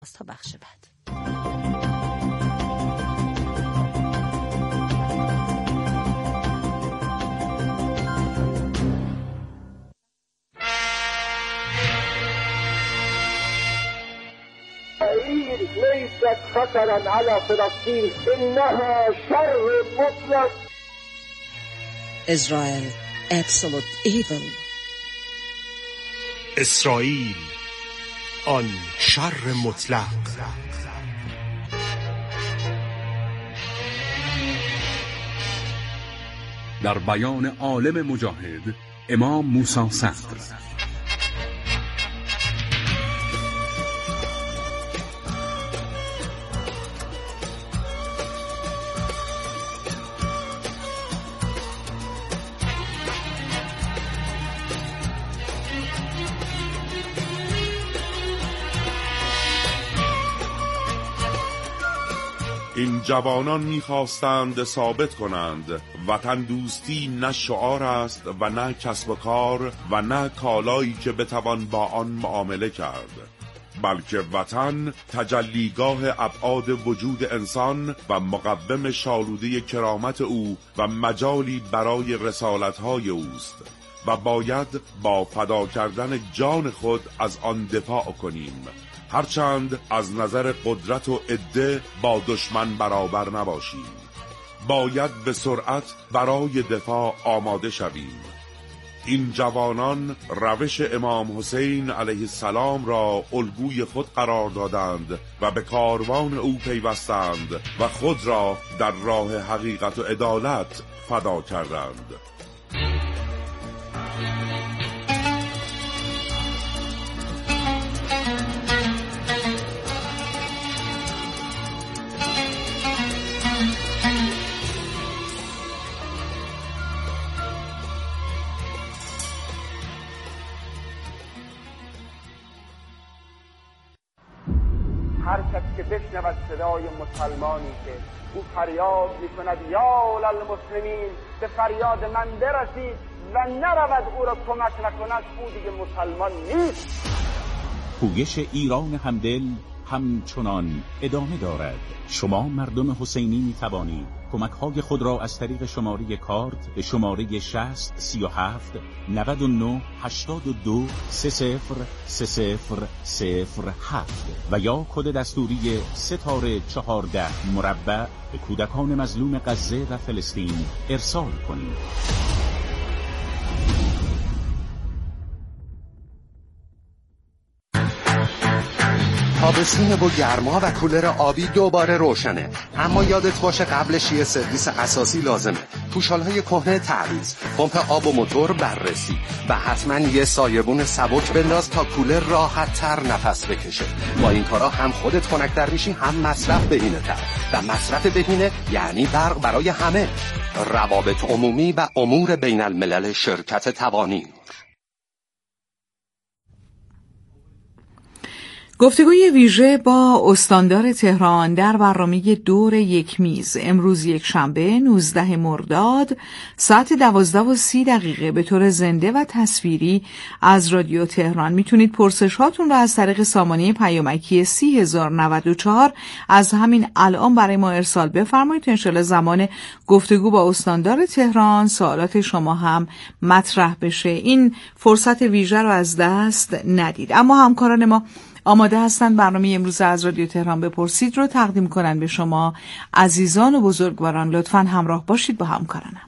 تا بخش بعد. ليست خطرا على فلسطين انها شر مطلق. Israel, absolute evil. اسرائیل، آن شر مطلق. در بیان عالم مجاهد امام موسی صدر. این جوانان می‌خواستند ثابت کنند وطن دوستی نه شعار است و نه کسب و کار و نه کالایی که بتوان با آن معامله کرد، بلکه وطن تجلیگاه ابعاد وجود انسان و مقوم شالوده کرامت او و مجالی برای رسالت‌های اوست و باید با فدا کردن جان خود از آن دفاع کنیم، هرچند از نظر قدرت و عده با دشمن برابر نباشیم. باید به سرعت برای دفاع آماده شویم. این جوانان روش امام حسین علیه السلام را الگوی خود قرار دادند و به کاروان او پیوستند و خود را در راه حقیقت و عدالت فدا کردند. هر کس که بشنود صدای مسلمانی که او فریاد میکند یا للمسلمین، به فریاد من برسید و نرود او را کمک نکند، او دیگه مسلمان نیست. پویش ایران همدل همچنان ادامه دارد. شما مردم حسینی می توانید کمک‌های خود را از طریق شماره کارت به شماره 60 37 99 82 003007 و یا کد دستوری *14 مربع به کودکان مظلوم غزه و فلسطین ارسال کنید. تابستون با گرما و کولر آبی دوباره روشنه، اما یادت باشه قبلش یه سرویس اساسی لازمه. پوشال‌های کهنه تعویض، پمپ آب و موتور بررسی و حتما یه سایبون سبک بنداز تا کولر راحت تر نفس بکشه. با این کارا هم خودت خنک‌تر میشی، هم مصرف بهینه‌تر، و مصرف بهینه یعنی برق برای همه. روابط عمومی و امور بین الملل شرکت توانی. گفتگوی ویژه با استاندار تهران در برنامه دور یک میز امروز یک شنبه 19 مرداد ساعت 12:30 به طور زنده و تصویری از رادیو تهران. میتونید پرسش هاتون رو از طریق سامانه پیامکی 30094 از همین الان برای ما ارسال بفرمایید. انشالله زمان گفتگو با استاندار تهران سوالات شما هم مطرح بشه. این فرصت ویژه رو از دست ندید. اما همکاران ما آماده هستند برنامه امروز از رادیو تهران بپرسید رو تقدیم کنن به شما عزیزان و بزرگواران. لطفاً همراه باشید با همکارانم.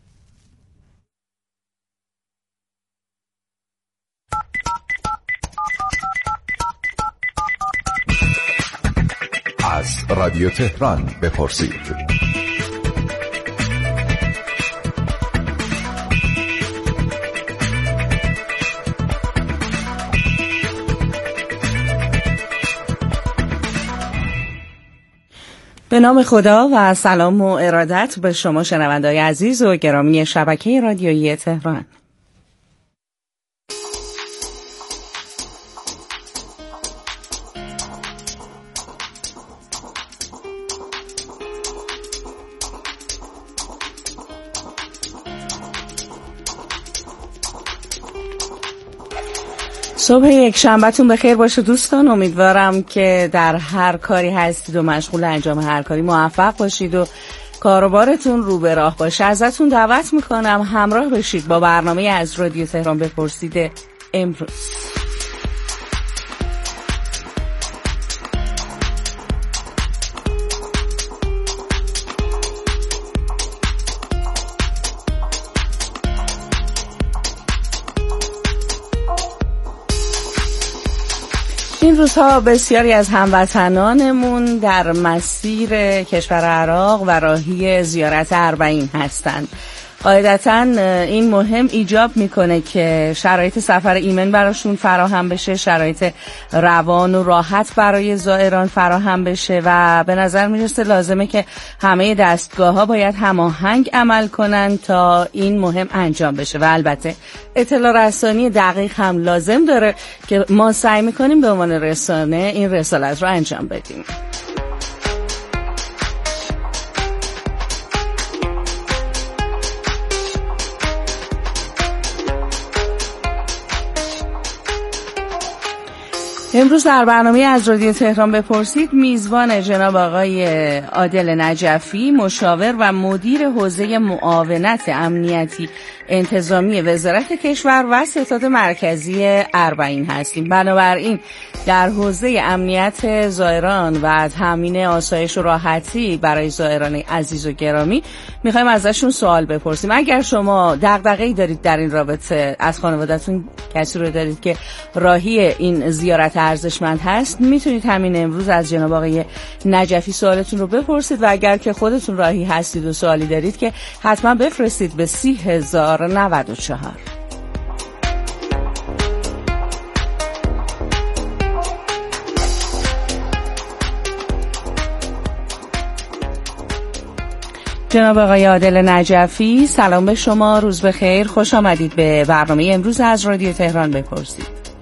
از رادیو تهران بپرسید. به نام خدا و سلام و ارادت به شما شنوندگان عزیز و گرامی شبکه رادیویی تهران. صبح یک شنبهتون بخیر باشه دوستان. امیدوارم که در هر کاری هستید و مشغول انجام هر کاری موفق باشید و کاروبارتون رو به راه باشه. ازتون دعوت میکنم همراه بشید با برنامه از رادیو تهران بپرسید امروز. این روزها بسیاری از هموطنانمون در مسیر کشور عراق و راهی زیارت اربعین هستند. قاعدتاً این مهم ایجاب میکنه که شرایط سفر ایمن براشون فراهم بشه، شرایط روان و راحت برای زائران فراهم بشه و به نظر میرسه لازمه که همه دستگاه‌ها باید هماهنگ عمل کنن تا این مهم انجام بشه و البته اطلاع رسانی دقیق هم لازم داره که ما سعی میکنیم به عنوان رسانه این رسالت رو انجام بدیم. امروز در برنامه از رادیو تهران بپرسید میزبان جناب آقای عادل نجفی، مشاور و مدیر حوزه معاونت امنیتی انتظامی وزارت کشور و ستاد مرکزی اربعین هستیم. بنابراین در حوزه امنیت زائران و تامین آسایش و راحتی برای زائران عزیز و گرامی میخوایم ازشون سوال بپرسیم. اگر شما دغدغه‌ای دارید در این رابطه، از خانواده‌تون کسی رو دارید که راهی این زیارت ارزشمند هست، میتونید همین امروز از جناب آقای نجفی سوالتون رو بپرسید و اگر که خودتون راهی هستید و سوالی دارید که حتما بفرستید به 30,094. جناب آقای عادل نجفی، سلام به شما، روز بخیر، خوش آمدید به برنامه امروز از رادیو تهران بپرسید.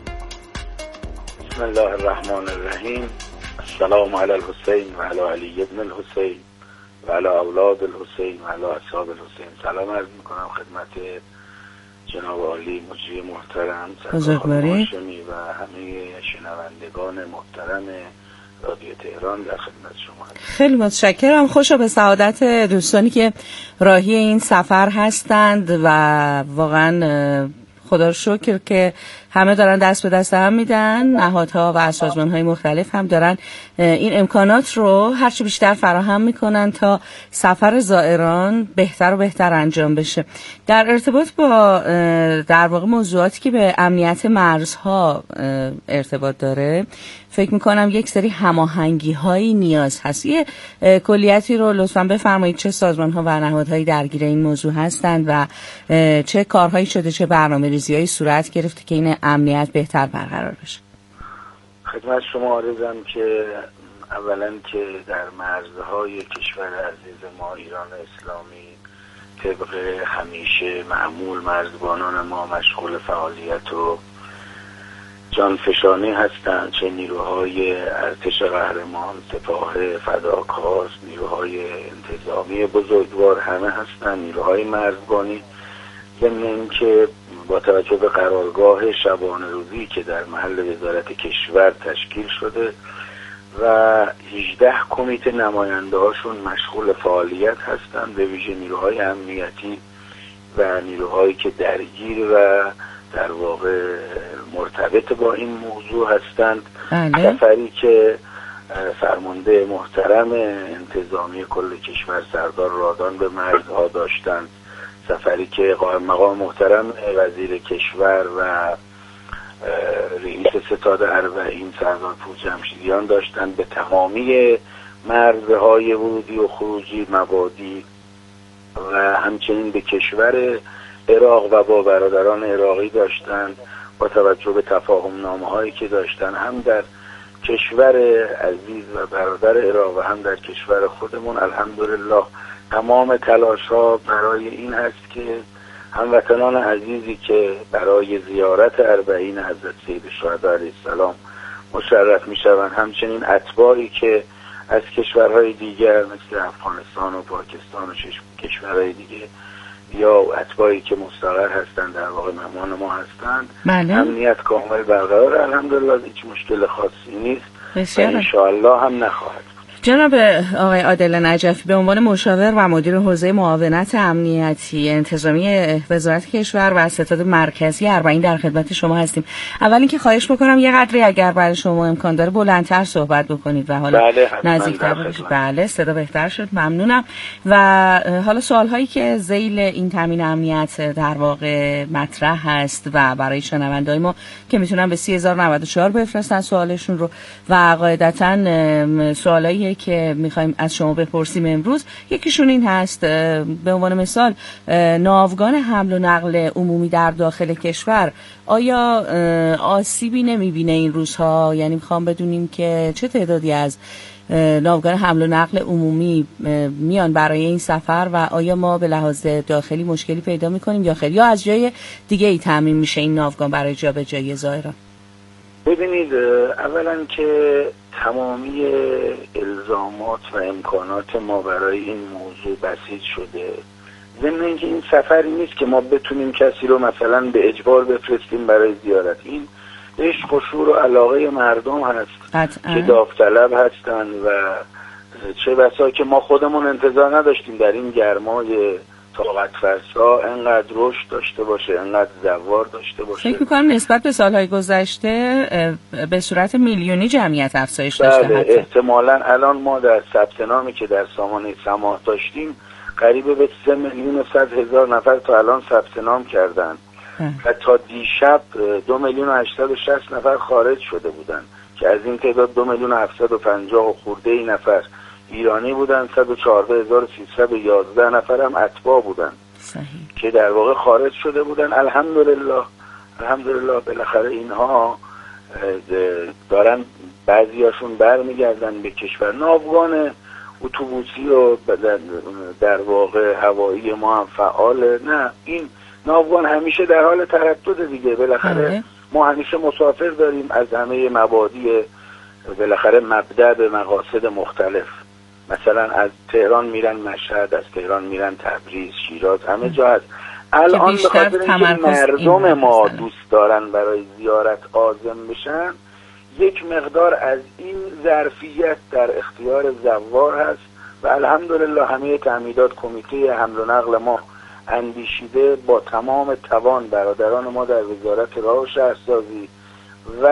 بسم الله الرحمن الرحیم. السلام علی الحسین و علی علی ابن الحسین و علی اولاد الحسین و علی اصحاب الحسین. سلام عرض میکنم خدمت جناب عالی مجری محترم بزرگواری و همه شنوندگان محترم رادیو تهران در خدمت شما. خیلی متشکرم. خوشا به سعادت دوستانی که راهی این سفر هستند و واقعا خدا رو شکر که همه دارن دست به دست هم میدن، نهادها و سازمان‌های مختلف هم دارن این امکانات رو هرچی بیشتر فراهم میکنن تا سفر زائران بهتر و بهتر انجام بشه. در ارتباط با در واقع موضوعاتی که به امنیت مرزها ارتباط داره، فکر میکنم یک سری هماهنگی‌هایی نیاز هست. یه کلیتی رو لطفاً بفرمایید چه سازمان‌ها و نهادهایی درگیر این موضوع هستند و چه کارهایی شده، چه برنامه‌ریزی‌هایی صورت گرفته که این امنیت بهتر برقرار بشه. خدمت شما عرضم که اولا که در مرزهای کشور عزیز ما ایران اسلامی طبق همیشه معمول مرزبانان ما مشغول فعالیت و جانفشانی هستند، چه نیروهای ارتش قهرمان، سپاه فداکار، نیروهای انتظامی بزرگوار همه هستند، نیروهای مرزبانی. ضمن اینکه با توجه به قرارگاه شبانه روزی که در محل وزارت کشور تشکیل شده و 18 کمیته نماینده هاشون مشغول فعالیت هستند، به ویژه نیروهای امنیتی و نیروهایی که درگیر و در واقع مرتبط با این موضوع هستند. سفری که فرمانده محترم انتظامی کل کشور سردار رادان به مرزها داشتند، سفری که مقام محترم وزیر کشور و رئیس ستاد اربعین سردار پور جمشیدیان داشتند، به تمامی مرزهای ورودی و خروجی مبادی و همچنین به کشور عراق و با برادران عراقی داشتند. با توجه به تفاهم نامه هایی که داشتن هم در کشور عزیز و برادر عراق و هم در کشور خودمون، الحمدلله تمام تلاش ها برای این هست که هموطنان عزیزی که برای زیارت اربعین حضرت سید الشهدا علیه السلام مشرف می شوند، همچنین اتباعی که از کشورهای دیگر مثل افغانستان و پاکستان و کشورهای دیگه یا اتباعی که مستقر هستند در واقع مهمان ما هستند. بله. امنیت کامل برقرار، الحمدلله هیچ مشکل خاصی نیست و انشاءالله هم نخواهد. جناب آقای عادل نجفی، به عنوان مشاور و مدیر حوزه معاونت امنیتی انتظامی وزارت کشور و ستاد مرکزی اربعین در خدمت شما هستیم. اول اینکه خواهش میکنم یه قدری اگر برای شما امکان داره بلندتر صحبت بکنید و حالا نزدیکتر باشید. بله، صدا بهتر شد، ممنونم. و حالا سوالهایی که ذیل این تامین امنیت در واقع مطرح هست و برای شنونده‌های ما که میتونن به 30,094 بفرستن سوالشون رو و قاعدتاً سوالایی که میخوایم از شما بپرسیم امروز، یکیشون این هست به عنوان مثال ناوگان حمل و نقل عمومی در داخل کشور آیا آسیبی نمیبینه این روزها؟ یعنی میخوام بدونیم که چه تعدادی از ناوگان حمل و نقل عمومی میان برای این سفر و آیا ما به لحاظ داخلی مشکلی پیدا میکنیم یا خیر، یا از جای دیگه ای تامین میشه این ناوگان برای جابجایی زائران؟ ببینید، اولا که تمامی الزامات و امکانات ما برای این موضوع بسیج شده. ضمن اینکه این سفری نیست که ما بتونیم کسی رو مثلا به اجبار بفرستیم برای زیارت. این عشق و شور و علاقه مردم هست که داوطلب هستن و چه بسا که ما خودمون انتظار نداشتیم در این گرمای طاقت فرسا انقدر رشد داشته باشه، انقدر زوار داشته باشه. فکر می‌کنم نسبت به سالهای گذشته به صورت میلیونی جمعیت افزایش داشته. بله، احتمالاً الان ما در ثبت نامی که در سامانه سماح داشتیم قریب به 3,100,000 نفر تا الان ثبت نام کردن و تا دیشب 2,860,000 نفر خارج شده بودن که از این تعداد 2,750,000 خورده ای نفر ایرانی بودن، 114,311 نفر هم اتباع بودن. صحیح. که در واقع خارج شده بودن. الحمدلله بالاخره اینها دارن بعضیاشون برمیگردن به کشور. ناوگان اتوبوسی و در واقع هوایی ما هم فعاله. نه، این ناوگان همیشه در حال تردد دیگه. بالاخره ما همیشه مسافر داریم از همه مبادی، بالاخره مبدأ به مقاصد مختلف. مثلا از تهران میرن مشهد، از تهران میرن تبریز، شیراز، همه جا هست. الان به خاطر اینکه مردم ما دوست دارن برای زیارت عازم بشن، یک مقدار از این ظرفیت در اختیار زوار هست و الحمدلله همه تعمیدات کمیته حمل و نقل ما اندیشیده با تمام توان برادران ما در وزارت راه و شهرسازی و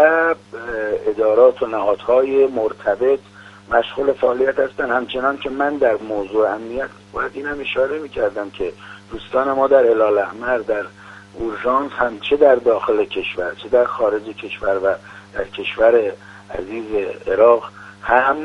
ادارات و نهادهای مرتبط مشغول فعالیت هستن. همچنان که من در موضوع امنیت باید اینم اشاره میکردم که دوستان ما در هلال احمر، در اورژانس هم چه در داخل کشور چه در خارج کشور و در کشور عزیز عراق هم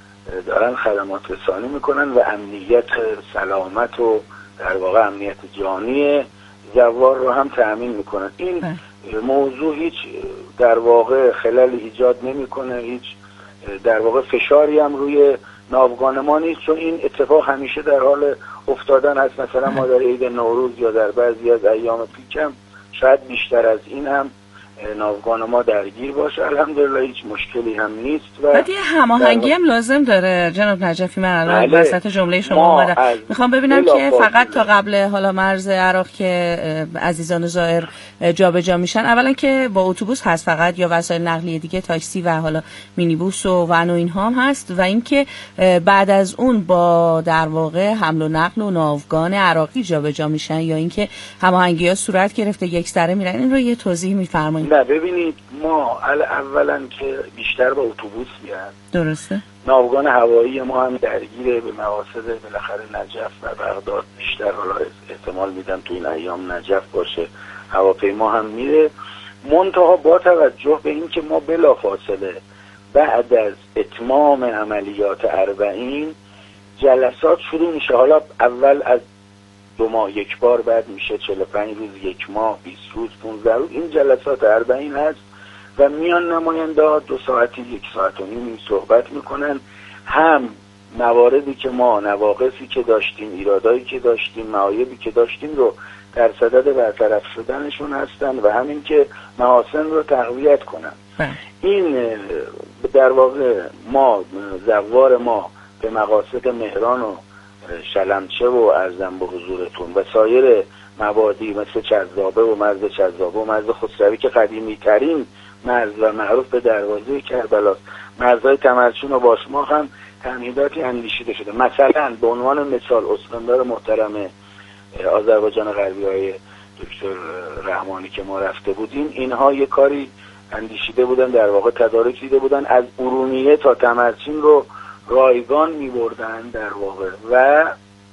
دارن خدمات رسانی میکنن و امنیت سلامت و در واقع امنیت جانی زوار رو هم تأمین میکنن. این موضوع هیچ در واقع خلل ایجاد نمیکنه، هیچ در واقع فشاری هم روی ناوگان ما نیست، چون این اتفاق همیشه در حال افتادن هست. مثلا ما در عید نوروز یا در بعضی از ایام پیک هم شاید بیشتر از این هم ناوگان ما درگیر باشه. الحمدلله هیچ مشکلی هم نیست. و بعد یه هماهنگی هم لازم داره جناب نجفی. من الان وسط جمله شما اومدم، میخوام ببینم که فقط تا قبل حالا مرز عراق که عزیزان زائر جابجا میشن، اولا که با اتوبوس هست فقط یا وسایل نقلیه دیگه، تاکسی و حالا مینیبوس و ون و اینها هم هست، و اینکه بعد از اون با در واقع حمل و نقل و ناوگان عراقی جابجا میشن یا اینکه هماهنگی‌ها صورت گرفته یک سره میرن. این رو یه توضیح میفرمایید؟ نه، ببینید، ما اولا که بیشتر با اتوبوس میرن. درسته. ناوگان هوایی ما هم درگیره به مقاصد بالاخره نجف و بغداد بیشتر، حالا احتمال میدم تو این ایام نجف باشه. هواپیما هم میره، منتها با توجه به این که ما بلافاصله بعد از اتمام عملیات 40 جلسات شروع میشه. حالا اول از 2 ماه یک بار، بعد میشه 45 روز، 1 ماه، 20 روز، 15 روز. این جلسات 40 هست و میان نماینده 2 ساعتی 1 ساعت و نیم صحبت میکنن. هم مواردی که ما، نواقصی که داشتیم، ایرادایی که داشتیم، معایبی که داشتیم رو در صدد برطرف شدنشون هستن و همین که محاسن رو تقویت کنن. این در واقع ما زوار ما به مقاصد مهران و شلمچه و ارزم به حضورتون و سایر مبادی مثل چذابه و مرز چذابه و مرز خسروی که قدیمی ترین مرز و معروف به دروازه کربلاست، مرزهای تمرچین و باشماخ هم تمهیداتی اندیشیده شده. مثلا به عنوان مثال استاندار محترم آذربایجان غربی های دکتر رحمانی که ما رفته بودیم، اینها یه کاری اندیشیده بودن، در واقع تدارک دیده بودن، از ارومیه تا تمرچین رو رایگان می بردن در واقع و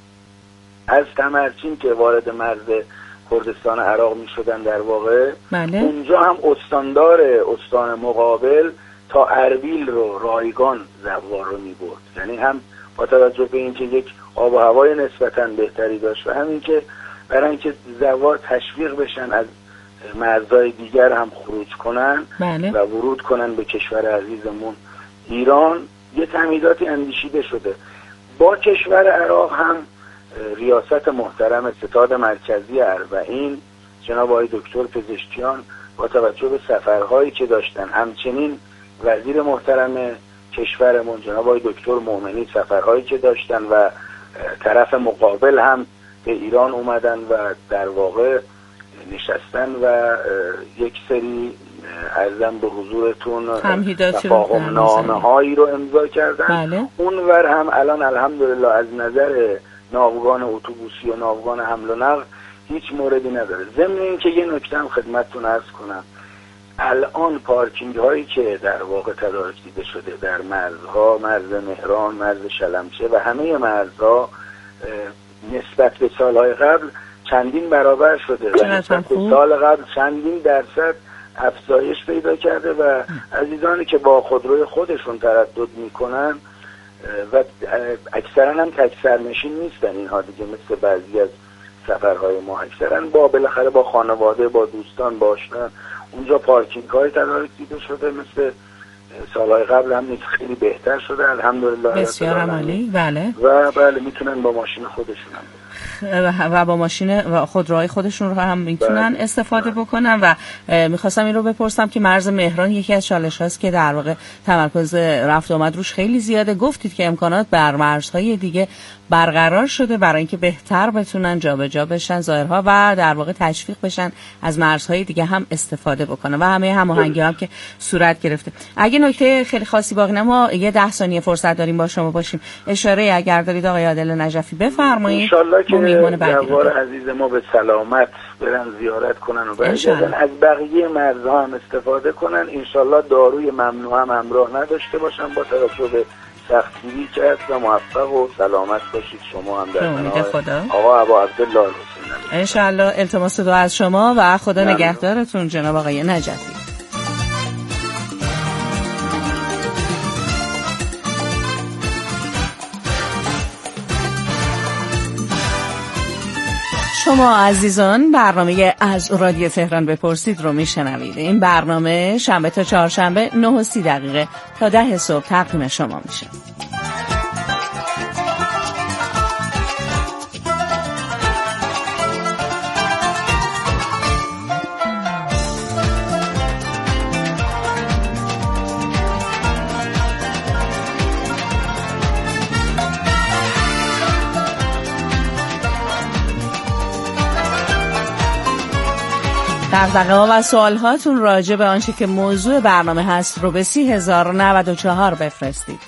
از تمرچین که وارد مرز کردستان عراق می شدن در واقع اونجا هم استاندار استان مقابل تا اربیل رو رایگان زوار رو می برد. یعنی هم با توجه به اینکه یک آب و هوای نسبتاً بهتری داشت و همین که برای اینکه زوار تشویق بشن از مرزهای دیگر هم خروج کنن و ورود کنن به کشور عزیزمون ایران، یه تمهیداتی اندیشیده شده. با کشور عراق هم ریاست محترم ستاد مرکزی اربعین جناب آقای دکتر پزشکیان با توجه به سفرهایی که داشتن، همچنین وزیر محترم کشورمون جناب آقای دکتر مومنی سفرهایی که داشتن و طرف مقابل هم به ایران اومدن و در واقع نشستن و یک سری عرضم به حضورتون تفاهم نامه هایی رو امضا کردن. اونور هم الان الحمدلله از نظر ناوگان اتوبوسی و ناوگان حمل و نقل هیچ موردی نداره. ضمن این که یه نکته هم خدمتتون عرض کنم، الان پارکینگ هایی که در واقع تدارک دیده شده در مرزها، مرز مهران، مرز شلمچه و همه مرزها نسبت به سالهای قبل چندین برابر شده و نسبت به سال قبل چندین درصد افزایش پیدا کرده و عزیزانی که با خودروی خودشون تردد میکنن و اکثرا هم تک سرنشین نیستن اینها دیگه، مثل بعضی از سفرهای ما اکثرا با بالاخره با خانواده، با دوستان، با آشنا اونجا پارکینگ های تدارک دیده شده، مثل سالهای قبل هم خیلی بهتر شده الحمدلله. بسیار عالی. بله و بله میتونن با ماشین خودشون هم و با ماشین و خودروهای خودشون رو هم میتونن استفاده بکنن. و میخواستم این رو بپرسم که مرز مهران یکی از چالش هاست که در واقع تمرکز رفت آمد روش خیلی زیاده. گفتید که امکانات بر مرزهای دیگه برقرار شده برای اینکه بهتر بتونن جابجا بشن ظاهرها و در واقع تشویق بشن از مرزهای دیگه هم استفاده بکنن و همه هماهنگی هم که صورت گرفته. اگه نکته خیلی خاصی باقی نه ما یه 10 ثانیه فرصت داریم با شما باشیم، اشاره اگر دارید آقای عادل نجفی بفرمایید. ان شاءالله که جوار عزیز ما به سلامت برن زیارت کنن و برگردن، از بقیه مرزها هم استفاده کنن، ان شاءالله داروی ممنوع هم همراه نداشته باشن. با توجه به سختگیری که هست و موفق و سلامت باشید شما هم در کنار آقا ابا عبدالله حسین. ان شاءالله التماس دعا از شما و خدا نگهدارتون جناب آقای نجفی. شما عزیزان برنامه از رادیو تهران بپرسید رو میشنوید. این برنامه شنبه تا چهارشنبه 9:30 تا 10 صبح تقدیم شما میشه. دغدغه‌ها و سوال‌هاتون راجع به آنچه که موضوع برنامه هست رو به 30,094 بفرستید.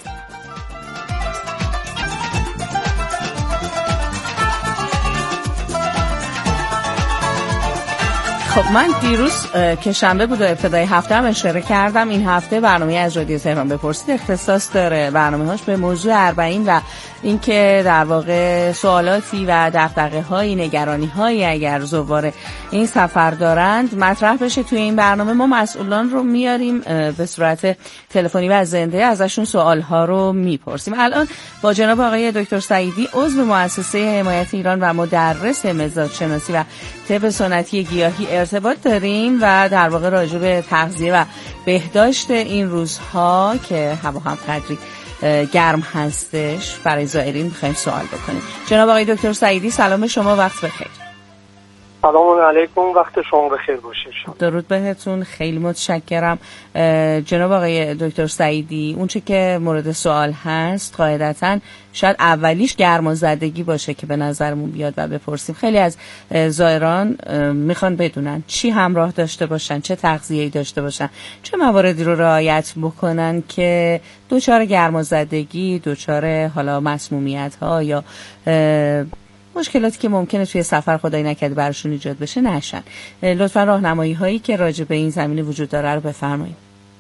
خب من دیروز که شنبه بود و ابتدای هفته هم اشاره کردم این هفته برنامه از رادیو تهران بپرسید اختصاص داره برنامه‌هاش به موضوع اربعین و اینکه در واقع سوالاتی و دغدغه‌های نگرانی‌هایی اگر زوار این سفر دارند مطرح بشه توی این برنامه. ما مسئولان رو میاریم به صورت تلفنی و زنده ازشون سوال‌ها رو میپرسیم. الان با جناب آقای دکتر سعیدی عضو مؤسسه حمایت ایران و مدرس مزاج‌شناسی و طب سنتی گیاهی ارتباط داریم و در واقع راجع به تغذیه و بهداشت این روزها که هوا هم قدری گرم هستش برای زائرین می‌خوایم سوال بکنیم. جناب آقای دکتر سعیدی سلام شما، وقت بخیر. سلام علیکم، وقت شما بخیر باشه. درود بهتون، خیلی متشکرم. جناب آقای دکتر سعیدی، اون چه که مورد سوال هست قاعدتاً شاید اولیش گرمازدگی باشه که به نظرمون بیاد و بپرسیم. خیلی از زائران میخوان بدونن چی همراه داشته باشن، چه تغذیه‌ای داشته باشن، چه مواردی رو رعایت بکنن که دچار گرمازدگی، دچار حالا مسمومیت ها یا مشکلاتی که ممکنه توی سفر خدای نکرده براشون ایجاد بشه نشن. لطفا راهنمایی هایی که راجع به این زمینه وجود داره رو بفرمایید.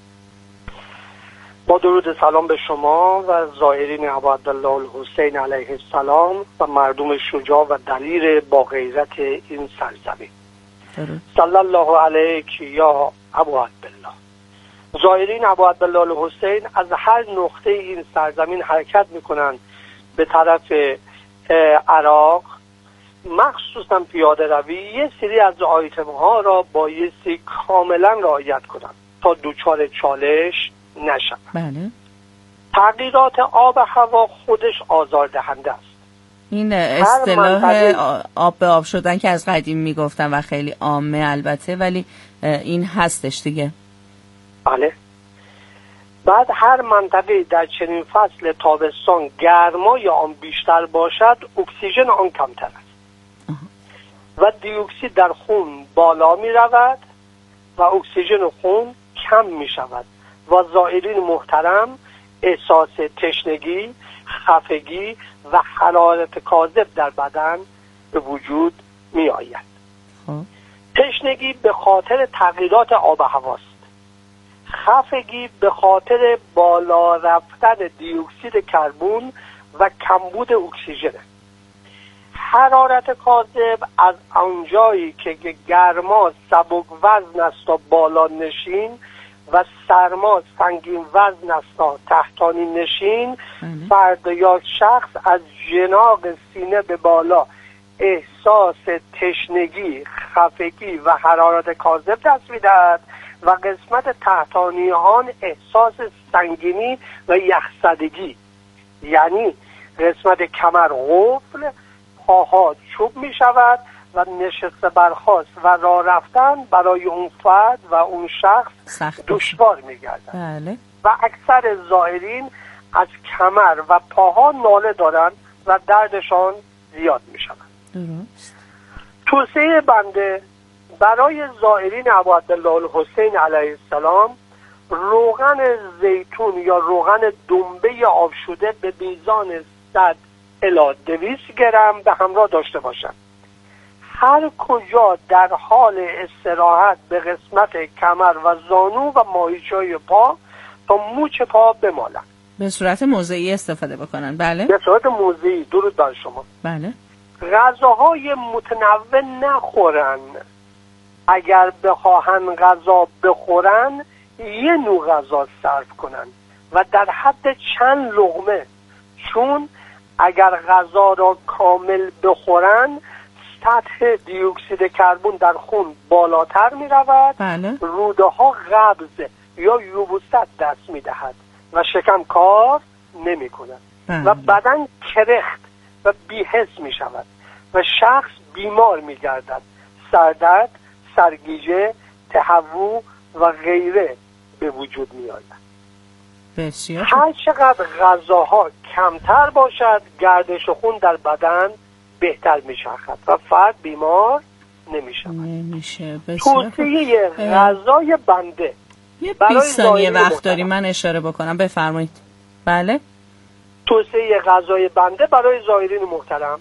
با درود سلام به شما و زائرین ابا عبدالله الحسین علیه السلام و مردم شجاع و دلیر با غیرت این سرزمین. صلی الله علیک یا ابو عبدالله. زائرین ابا عبدالله الحسین از هر نقطه این سرزمین حرکت میکنن به طرف عراق، مخصوصا پیاده روی، یه سری از آیتم ها را بایستی کاملا رعایت کنند تا دوچار چالش نشن. بله. تغییرات آب و هوا خودش آزاردهنده است. این اصطلاح آب به آب شدن که از قدیم میگفتن و خیلی عامه البته، ولی این هستش دیگه. بله. بعد هر منطقه در چنین فصل تابستان گرمای آن بیشتر باشد، اکسیژن آن کمتر است و دیوکسید در خون بالا می رود و اکسیژن خون کم می شود و زائرین محترم احساس تشنگی، خفگی و حرارت کاذب در بدن به وجود می آید. تشنگی به خاطر تغییرات آب و هواست. خفگی به خاطر بالا رفتن دیوکسید کربن و کمبود اکسیژن. حرارت کاذب از آنجایی که گرما سبک وزن است و بالا نشین و سرما سنگین وزن است و تحتانی نشین، فرد یا شخص از ژناق سینه به بالا احساس تشنگی، خفگی و حرارت کاذب دست می‌دهد و قسمت تحتانی آن احساس سنگینی و یخزدگی، یعنی قسمت کمر قفل، پاها چوب می شود و نشسته برخاست و راه رفتن برای اون فرد و اون شخص دشوار می گردد. بله. و اکثر زائرین از کمر و پاها ناله دارند و دردشان زیاد می شود. درست. توصیه بنده برای زائرین ابا عبدالله الحسین علیه السلام، روغن زیتون یا روغن دنبه آب شده به میزان 100 الی 200 گرم به همراه داشته باشند. هر کجا در حال استراحت به قسمت کمر و زانو و ماهیچه‌های پا تا موچ پا بمالند. به صورت موضعی استفاده بکنن. بله. به صورت موضعی. درود بر شما. بله. غذاهای متنوع نخورن. اگر بخواهن غذا بخورن، یه نوع غذا صرف کنن و در حد چند لقمه، چون اگر غذا را کامل بخورن سطح دیوکسید کربن در خون بالاتر می رود. بله. روده ها قبض یا یبوست دست می دهد و شکم کار نمی کند. بله. و بدن کرخت و بی‌حس می شود و شخص بیمار می گردد. سردرد، سرگیجه، تهوع و غیره به وجود می آید. بسیار. هر چقدر غذاها کمتر باشد، گردش خون در بدن بهتر می شود و فرد بیمار نمی شود. نمیشه. توصیه غذای بنده یه 20 ثانیه وقت داری من اشاره بکنم، بفرمایید. بله. توصیه غذای بنده برای زائرین محترم،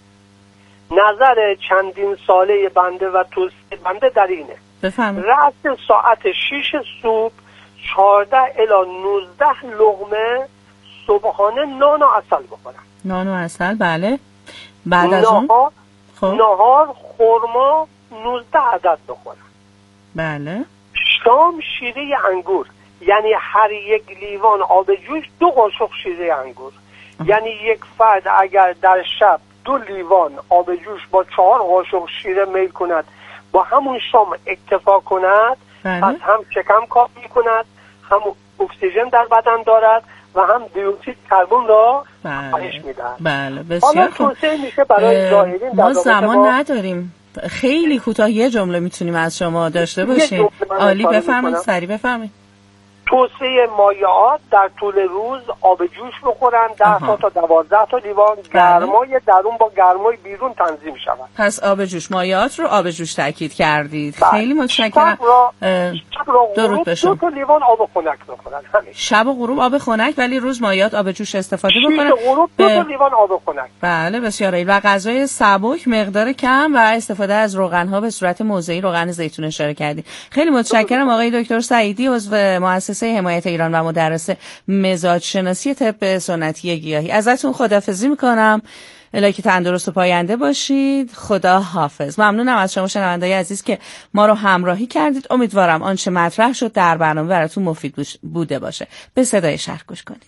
نظر چندین ساله بنده و توصیه بنده در اینه: بفرمایید. رأس ساعت 6 صبح 14 الی 19 لقمه صبحانه نان و عسل بخورن. نان و عسل. بله. بعد از اون نهار خرما 19 عدد بخورن. بله. شام شیره انگور، یعنی هر یک لیوان آب جوش 2 قاشق شیره انگور. یعنی یک فرد اگر در شب 2 لیوان آب جوش با 4 قاشق شیره میل کند، با همون شام اکتفا کند، بله. پس هم شکم کار می هم اکسیژن در بدن دارد و هم دیوکسید کربن را کاهش میدهد. بله. بسیار خوب. میشه برای زائرین ما زمان نداریم. خیلی کوتاه یه جمله میتونیم از شما داشته باشیم. عالی، بفرمایید، سریع بفرمایید. توصیه مایعات در طول روز آب جوش بخورن، 10 تا 12 تا لیوان. گرمای درون با گرمای بیرون تنظیم شود. پس آب جوش، مایعات رو آب جوش تاکید کردید. خیلی متشکرم. شب را درود به شما. 2 تا لیوان آب خنک بخورن همین. شب و غروب آب خنک، ولی روز مایعات آب جوش استفاده بکنن. شب و غروب 2 تا لیوان آب خنک. بله، بسیار عالی. و غذای سبک، مقدار کم و استفاده از روغن‌ها به صورت موضعی، روغن زیتون اشاره کردید. خیلی متشکرم آقای دکتر سعیدی، عضو مؤسسه حمایت ایران و مدرس مزاج‌شناسی طب سنتی گیاهی. ازتون خداحافظی میکنم. الهی که تندرست و پاینده باشید. خدا حافظ. ممنونم از شما شنونده‌های عزیز که ما رو همراهی کردید. امیدوارم آنچه مطرح شد در برنامه براتون مفید بوده باشه. به صدای شهر گوش کنید.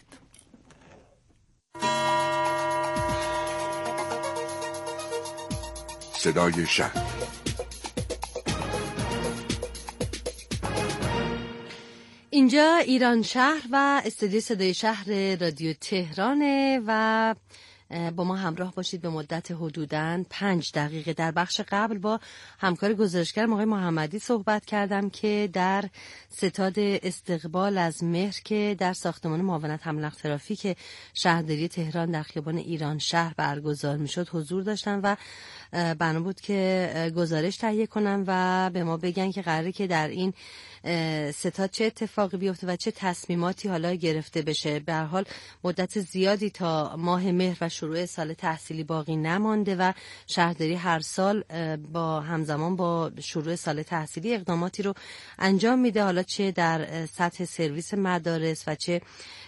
صدای شهر. اینجا ایران شهر و استودیو صدای شهر رادیو تهرانه و با ما همراه باشید به مدت حدوداً 5 دقیقه. در بخش قبل با همکار گزارشگر آقای محمدی صحبت کردم که در ستاد استقبال از مهر که در ساختمان معاونت حمل نقل ترافیک شهرداری تهران در خیابان ایران شهر برگزار میشد حضور داشتن و بنا بود که گزارش تهیه کنم و به ما بگن که قراره که در این ستاد چه اتفاقی بیفته و چه تصمیماتی حالا گرفته بشه. به هر حال مدت زیادی تا ماه مهر و شروع سال تحصیلی باقی نمانده و شهرداری هر سال با همزمان با شروع سال تحصیلی اقداماتی رو انجام میده، حالا چه در سطح سرویس مدارس و چه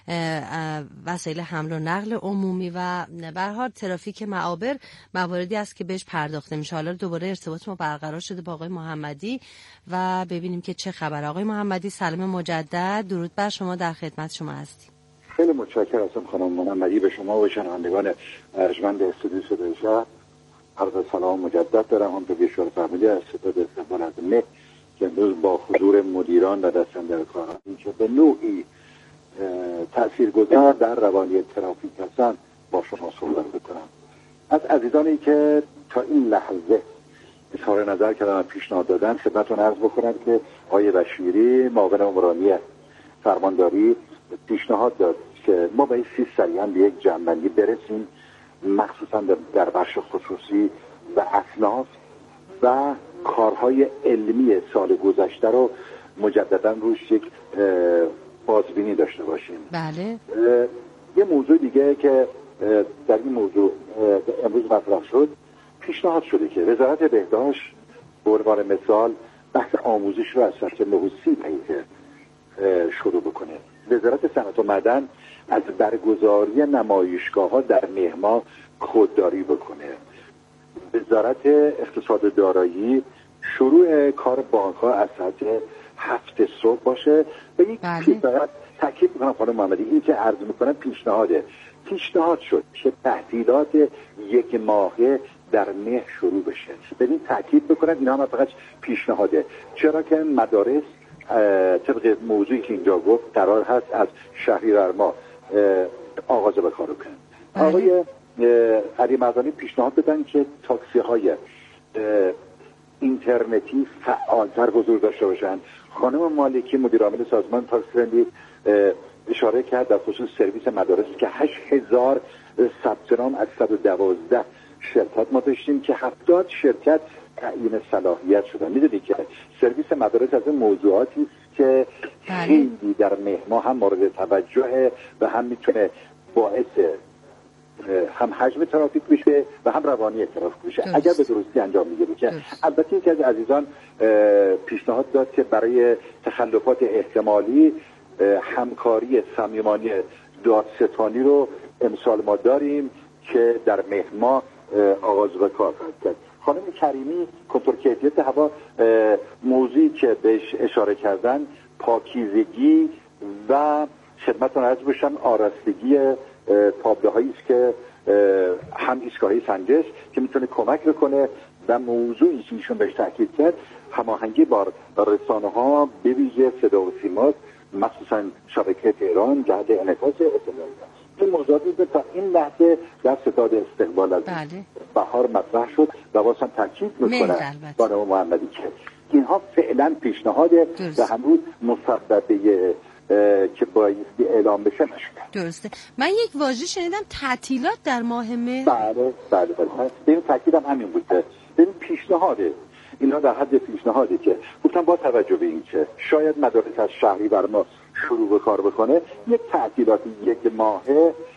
وسایل حمل و نقل عمومی و به هر حال ترافیک معابر مواردی است که بهش پرداخته میشه. حالا دوباره ارتباط ما برقرار شده با آقای محمدی و ببینیم که چه خبر. آقای محمدی سلام مجدد، درود بر شما، در خدمت شما هستیم. خیلی متشکرم از خانم محمدی. به شما و شنوندگان ارجمند استودیو صدای شهر عرض سلام مجدد دارم. هم به شما فهمیده از ستاد استقبال از مهر که امروز با حضور مدیران و دستاندرکاران که به نوعی تاثیرگذار در روانی ترافیک هستن با شما صحبت بکنم. از عزیزانی که تا این لحظه اظهار نظر کردن و پیشنهاد دادن خدمتتون عرض بکنم که آقای بشیری معاون امورانی فرمانداری پیشنهاد داد که ما باید سریعا به یک جمع‌بندی برسیم، مخصوصا در بخش خصوصی و اصناف و کارهای علمی سال گذشته رو مجددا روش یک بازبینی داشته باشیم. بله. یه موضوع دیگه که در این موضوع امروز مطرح شد، پیشنهاد شده که وزارت بهداشت به عنوان مثال بحث آموزش رو از سطح نهوسی پیگیر شروع بکنه. وزارت صنعت و معدن از برگزاری نمایشگاه‌ها در مهر ماه خودداری بکنه. وزارت اقتصاد دارایی شروع کار بانک‌ها از ساعت 7 صبح باشه. به یک فقط تاکید می‌کنم خانم محمدی، این که عرض می‌کنم پیشنهاد شد که تعطیلات 1 ماهه در مهر شروع بشه. ببین تاکید بکنم اینا هم فقط پیشنهاده، چرا که مدارس طبق موضوعی که اینجا گفت قرار هست از شهریور ماه آغاز به کار کنن. آقای علی مردانی پیشنهاد دادن که تاکسی های اینترنتی فعالتر حضور داشته باشن. خانم مالکی مدیر عامل سازمان تاکسی فرندلی اشاره کرد در خصوص سرویس مدارس که 8000 ثبت نام از 112 شرکت ما داشتیم که 70 شرکت تعیین صلاحیت شدن. میدونی که سرویس مدارس از این موضوعاتی است که خیلی در مهر ماه هم مورد توجه و هم میتونه باعث هم حجم ترافیک بشه و هم روانی ترافیک بشه اگر به درستی انجام میگیره. که البته یکی از عزیزان پیشنهاد داد که برای تخلفات احتمالی همکاری صمیمانه دادستانی رو امسال ما داریم که در مهر ماه آغاز به کار خواهد کرد. خانم کریمی کنترل کیفیت هوا موضوعی که بهش اشاره کردن پاکیزگی و خدمتتون عرض بشم آرستگی تابلوهایی است که هم ایستگاهی سنجش که میتونه کمک بکنه و موضوعی که ایشون بهش تاکید کرد هماهنگی با رسانه‌ها به ویژه صدا و سیما مخصوصا شبکه تهران جهت انعکاس اطلاعات. این موضوع موضوعی بود تا این لحظه در ستاد استقبال از بهار مطرح شد و واسه تاکید میکنم خانم محمدی که اینها فعلا پیشنهاده و هنوز مصوبه که بایستی اعلام بشه نشده. درسته. من یک واژه شنیدم تعطیلات در ماه مهر. بله. این تاکیدم همین بوده. این پیشنهاده. اینا در حد پیشنهاده که گفتم با توجه به این که شاید مدارس از شهری بر ما شروع به کار بکنه یک تعطیلات یک ماهه